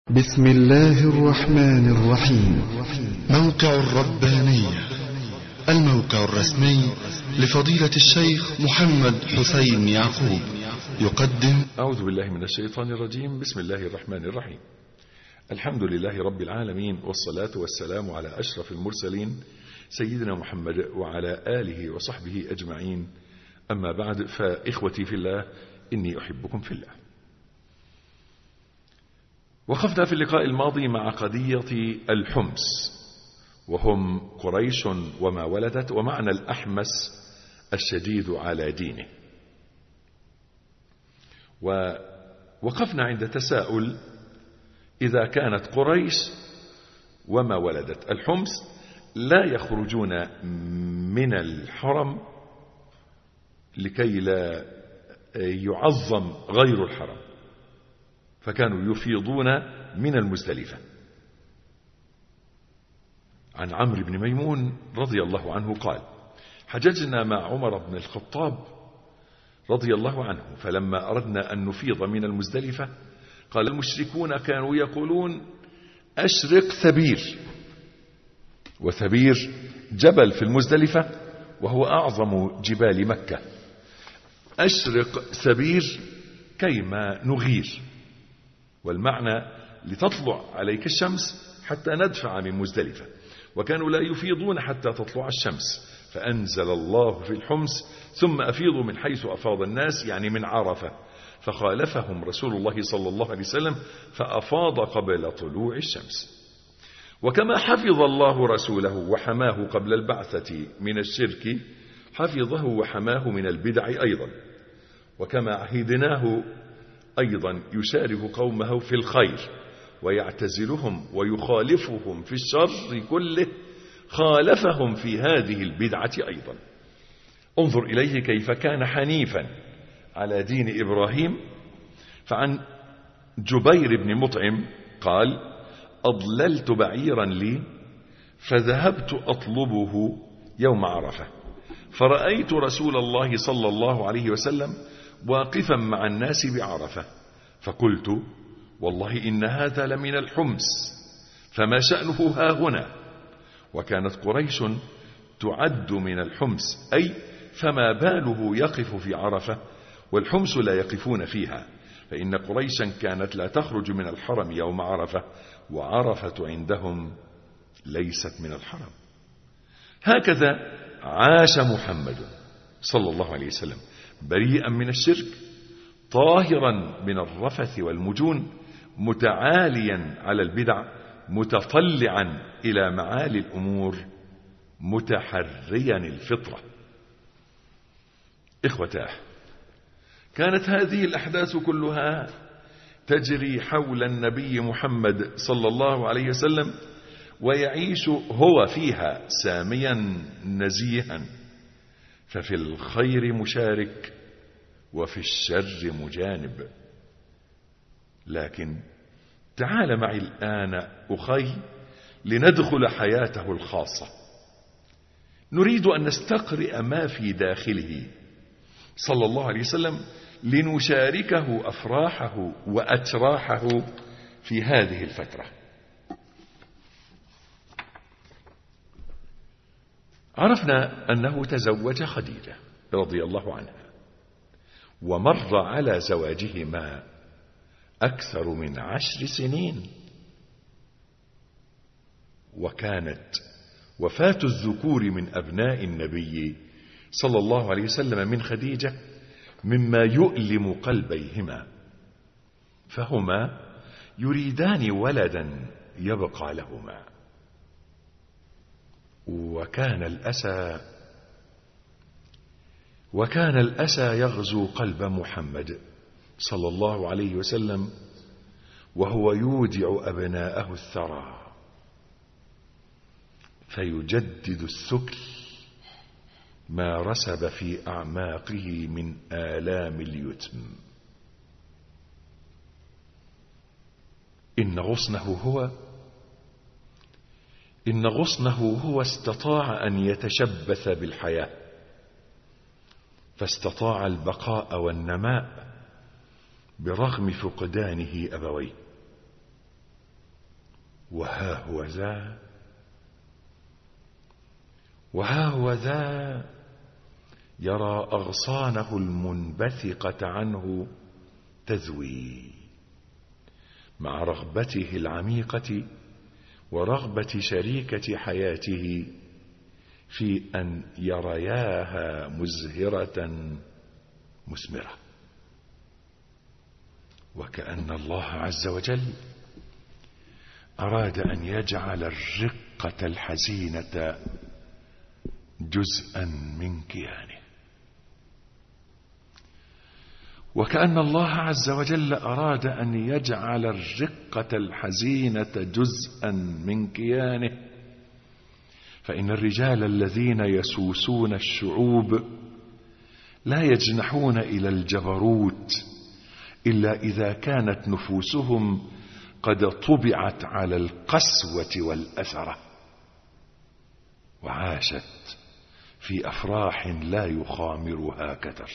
بسم الله الرحمن الرحيم. موقع الربانية، الموقع الرسمي لفضيلة الشيخ محمد حسين يعقوب، يقدم. أعوذ بالله من الشيطان الرجيم. بسم الله الرحمن الرحيم. الحمد لله رب العالمين، والصلاة والسلام على أشرف المرسلين سيدنا محمد وعلى آله وصحبه أجمعين. أما بعد، فإخوتي في الله، إني أحبكم في الله. وقفنا في اللقاء الماضي مع قضية الحمص، وهم قريش وما ولدت، ومعنى الأحمس الشديد على دينه. ووقفنا عند تساؤل: إذا كانت قريش وما ولدت الحمص لا يخرجون من الحرم لكي لا يعظم غير الحرم، فكانوا يفيضون من المزدلفة. عن عمرو بن ميمون رضي الله عنه قال: حججنا مع عمر بن الخطاب رضي الله عنه، فلما أردنا أن نفيض من المزدلفة قال: المشركون كانوا يقولون أشرق ثبير، وثبير جبل في المزدلفة وهو أعظم جبال مكة. أشرق ثبير كيما نغير، والمعنى لتطلع عليك الشمس حتى ندفع من مزدلفة. وكانوا لا يفيضون حتى تطلع الشمس، فأنزل الله في الحمص: ثم أفيضوا من حيث أفاض الناس، يعني من عرفة. فخالفهم رسول الله صلى الله عليه وسلم فأفاض قبل طلوع الشمس. وكما حفظ الله رسوله وحماه قبل البعثة من الشرك، حفظه وحماه من البدع أيضا. وكما عهدناه أيضا يشارك قومه في الخير ويعتزلهم ويخالفهم في الشر كله، خالفهم في هذه البدعة أيضا. انظر إليه كيف كان حنيفا على دين إبراهيم. فعن جبير بن مطعم قال: أضللت بعيرا لي فذهبت أطلبه يوم عرفة، فرأيت رسول الله صلى الله عليه وسلم واقفا مع الناس بعرفة، فقلت: والله إن هذا لمن الحمص، فما شأنه ها هنا؟ وكانت قريش تعد من الحمص، أي فما باله يقف في عرفة والحمص لا يقفون فيها، فإن قريشا كانت لا تخرج من الحرم يوم عرفة، وعرفة عندهم ليست من الحرم. هكذا عاش محمد صلى الله عليه وسلم بريئا من الشرك، طاهرا من الرفث والمجون، متعاليا على البدع، متطلعا إلى معالي الأمور، متحريا الفطرة. إخوتاه، كانت هذه الأحداث كلها تجري حول النبي محمد صلى الله عليه وسلم، ويعيش هو فيها ساميا نزيها، ففي الخير مشارك وفي الشر مجانب. لكن تعال معي الآن أخي لندخل حياته الخاصة. نريد أن نستقرئ ما في داخله صلى الله عليه وسلم، لنشاركه أفراحه وأتراحه في هذه الفترة. عرفنا أنه تزوج خديجة رضي الله عنها، ومر على زواجهما أكثر من 10 سنين. وكانت وفاة الذكور من أبناء النبي صلى الله عليه وسلم من خديجة مما يؤلم قلبيهما، فهما يريدان ولدا يبقى لهما. وكان الأسى يغزو قلب محمد صلى الله عليه وسلم، وهو يودع أبناءه الثرى، فيجدد الثكل ما رسب في أعماقه من آلام اليتم. إن غصنه هو استطاع أن يتشبث بالحياة، فاستطاع البقاء والنماء برغم فقدانه أبويه. وها هو ذا يرى أغصانه المنبثقة عنه تذوي مع رغبته العميقة ورغبة شريكة حياته في أن يرياها مزهرة مثمرة. وكأن الله عز وجل أراد أن يجعل الرقة الحزينة جزءا من كيانه. وكأن الله عز وجل أراد أن يجعل الرقة الحزينة جزءا من كيانه. فإن الرجال الذين يسوسون الشعوب لا يجنحون إلى الجبروت إلا إذا كانت نفوسهم قد طبعت على القسوة والأثرة وعاشت في أفراح لا يخامرها كدر.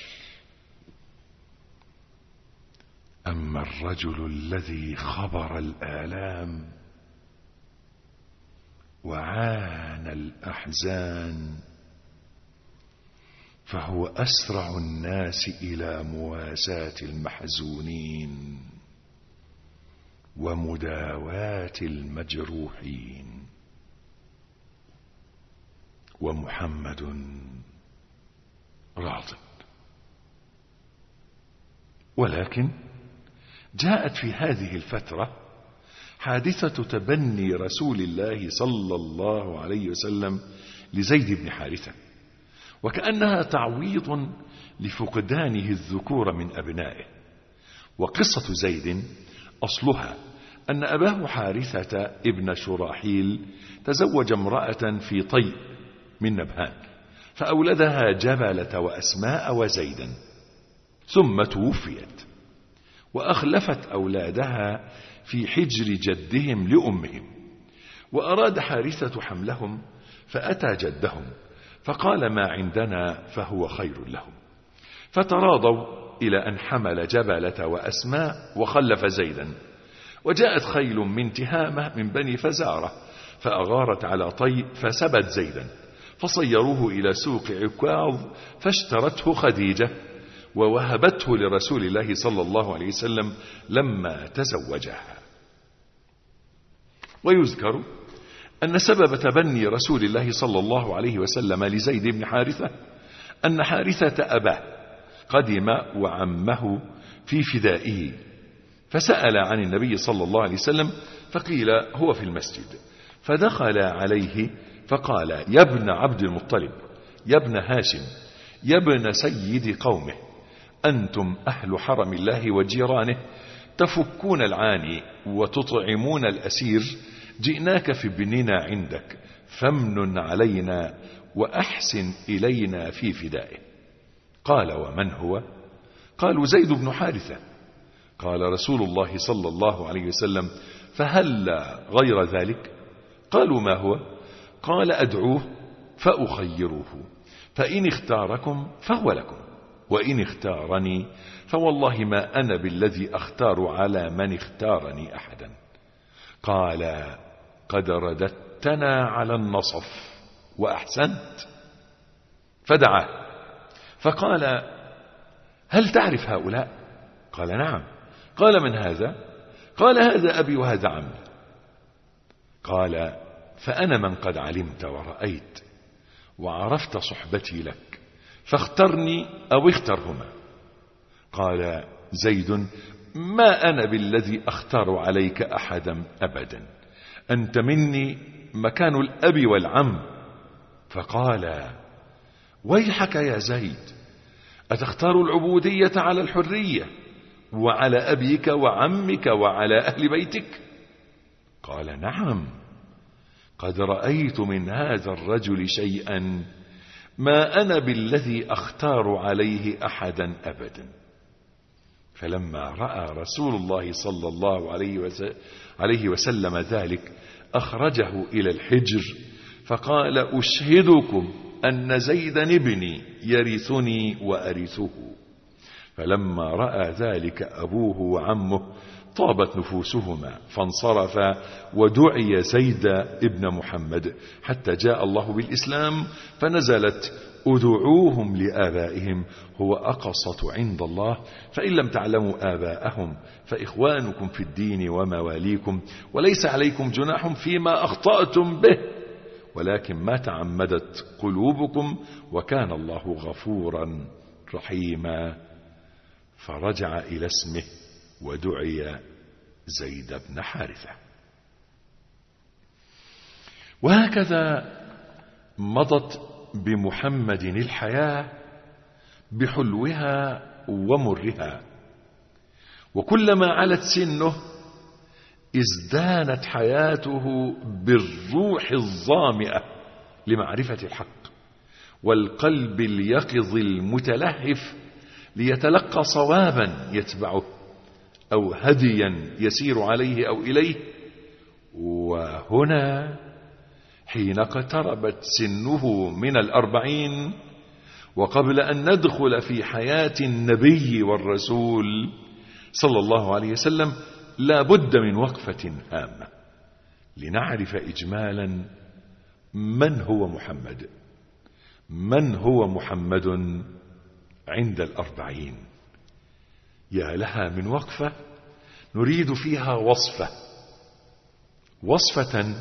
أما الرجل الذي خبر الآلام وعانى الأحزان فهو أسرع الناس إلى مواساة المحزونين ومداواة المجروحين. ومحمد راض. ولكن جاءت في هذه الفترة حادثة تبني رسول الله صلى الله عليه وسلم لزيد بن حارثة، وكأنها تعويض لفقدانه الذكور من أبنائه. وقصة زيد أصلها أن أباه حارثة ابن شراحيل تزوج امرأة في طي من نبهان فأولدها جبلة وأسماء وزيدا، ثم توفيت وأخلفت أولادها في حجر جدهم لأمهم. وأراد حارثة حملهم فأتى جدهم فقال ما عندنا فهو خير لهم، فتراضوا إلى أن حمل جبلة وأسماء وخلف زيدا. وجاءت خيل من تهامة من بني فزارة فأغارت على طي فسبت زيدا، فصيروه إلى سوق عكاظ فاشترته خديجة ووهبته لرسول الله صلى الله عليه وسلم لما تزوجها. ويذكر أن سبب تبني رسول الله صلى الله عليه وسلم لزيد بن حارثة أن حارثة أباه قدم وعمه في فدائه، فسأل عن النبي صلى الله عليه وسلم فقيل هو في المسجد، فدخل عليه فقال يا ابن عبد المطلب، يا ابن هاشم، يا ابن سيد قومه، أنتم أهل حرم الله وجيرانه، تفكون العاني وتطعمون الأسير، جئناك في ابننا عندك فامنن علينا وأحسن إلينا في فدائه. قال ومن هو؟ قالوا زيد بن حارثة. قال رسول الله صلى الله عليه وسلم فهل غير ذلك؟ قالوا ما هو؟ قال أدعوه فأخيروه، فإن اختاركم فهو لكم، وإن اختارني فوالله ما أنا بالذي أختار على من اختارني أحدا. قال قد رددتنا على النصف وأحسنت. فدعاه فقال هل تعرف هؤلاء؟ قال نعم. قال من هذا؟ قال هذا أبي وهذا عمي. قال فأنا من قد علمت ورأيت وعرفت صحبتي لك، فاخترني أو اخترهما. قال زيد ما أنا بالذي أختار عليك أحدا أبدا، أنت مني مكان الأب والعم. فقال ويحك يا زيد، أتختار العبودية على الحرية وعلى أبيك وعمك وعلى أهل بيتك؟ قال نعم، قد رأيت من هذا الرجل شيئا ما أنا بالذي أختار عليه أحدا أبدا. فلما رأى رسول الله صلى الله عليه وسلم ذلك أخرجه إلى الحجر فقال أشهدكم أن زيدا ابني يرثني وأرثه. فلما رأى ذلك أبوه وعمه طابت نفوسهما فانصرفا، ودعي زيد ابن محمد حتى جاء الله بالإسلام، فنزلت ادعوهم لآبائهم هو أقسط عند الله، فإن لم تعلموا آباءهم فإخوانكم في الدين ومواليكم، وليس عليكم جناح فيما أخطأتم به ولكن ما تعمدت قلوبكم، وكان الله غفورا رحيما. فرجع إلى اسمه ودعي زيد بن حارثة. وهكذا مضت بمحمد الحياة بحلوها ومرها، وكلما علت سنه ازدانت حياته بالروح الظامئة لمعرفة الحق، والقلب اليقظ المتلهف ليتلقى صوابا يتبعه أو هديا يسير عليه أو إليه. وهنا حين اقتربت سنه من 40 وقبل أن ندخل في حياة النبي والرسول صلى الله عليه وسلم لا بد من وقفة هامة لنعرف إجمالا من هو محمد. من هو محمد عند 40؟ يا لها من وقفة نريد فيها وصفة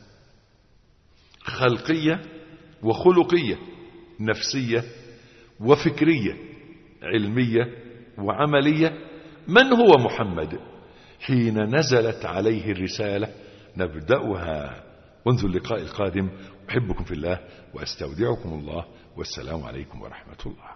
خلقية وخلقية نفسية وفكرية علمية وعملية. من هو محمد حين نزلت عليه الرسالة؟ نبدأها منذ اللقاء القادم. أحبكم في الله وأستودعكم الله، والسلام عليكم ورحمة الله.